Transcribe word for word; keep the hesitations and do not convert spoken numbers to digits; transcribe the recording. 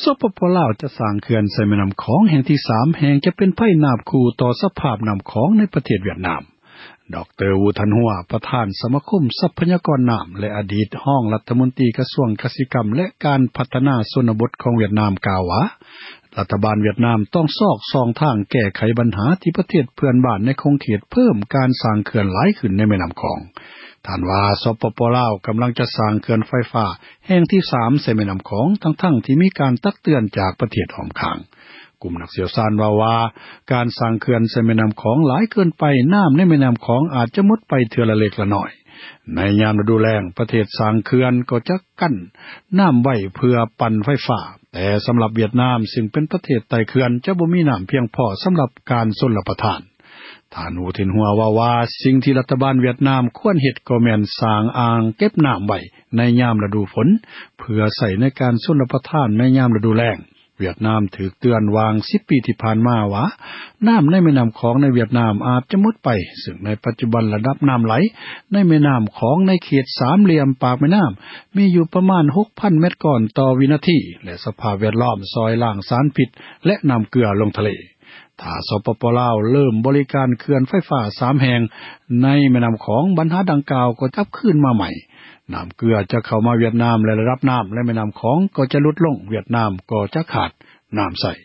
สปป.ลาวจะสร้างเขื่อนใส่แม่น้ำของแห่งที่สามแห่งจะเป็นภัยนาบคู่ต่อสภาพน้ำของในประเทศเวียดนามดร.วูทันหัวประธานสมาคมทรัพยากรน้ำและอดีตห้องรัฐมนตรีกระทรวงกสิกรรมและการพัฒนาชนบทของเวียดนามกล่าวว่ารัฐบาลเวียดนามต้องซอกซองทางแก้ไขปัญหาที่ประเทศเพื่อนบ้านในคงเขตเพิ่มการสร้างเขื่อนหลายขึ้นในแม่น้ำของท่านว่าสปป.ลาวกำลังจะสร้างเขื่อนไฟฟ้าแห่งที่สามใส่แม่น้ำของทั้งๆที่มีการตักเตือนจากประเทศหอมข้างกลุ่มนักเชี่ยวชาญว่าว่าการสร้างเขื่อนใส่แม่น้ำของหลายเกินไปน้ำในแม่น้ำของอาจจะหมดไปเทื่อละเล็กละน้อยในยามฤดูแล้งประเทศสร้างเขื่อนก็จะกั้นน้ำไว้เพื่อปั่นไฟฟ้าแต่สำหรับเวียดนามซึ่งเป็นประเทศใต้เขื่อนจะบ่มีน้ำเพียงพอสำหรับการชลประทานท่านอูทินหัวว่าว่าสิ่งที่รัฐบาลเวียดนามควรเฮ็ดก็แม่นสร้างอ่างเก็บน้ำไว้ในยามฤดูฝนเพื่อใช้ในการชลประทานในยามฤดูแล้งเวียดนามถูกเตือนวางสิบปีที่ผ่านมาว่าน้ำในแม่น้ำของในเวียดนามอาจจะหมดไปซึ่งในปัจจุบันระดับน้ำไหลในแม่น้ำของในเขตสามเหลี่ยมปากแม่น้ำมีอยู่ประมาณ หกพัน เมตรก่อนต่อวินาทีและสภาพแวดล้อมซอยล้างสารพิษและน้ำเกลือลงทะเลถ้าสปป.ลาวเริ่มบริการเขื่อนไฟฟ้าสามแห่งในแม่น้ำของปัญหาดังกล่าวก็จะขึ้นมาใหม่น้ำเกลือจะเข้ามาเวียดนามและระดับน้ำและแม่น้ำของก็จะลดลงเวียดนามก็จะขาดน้ำใช้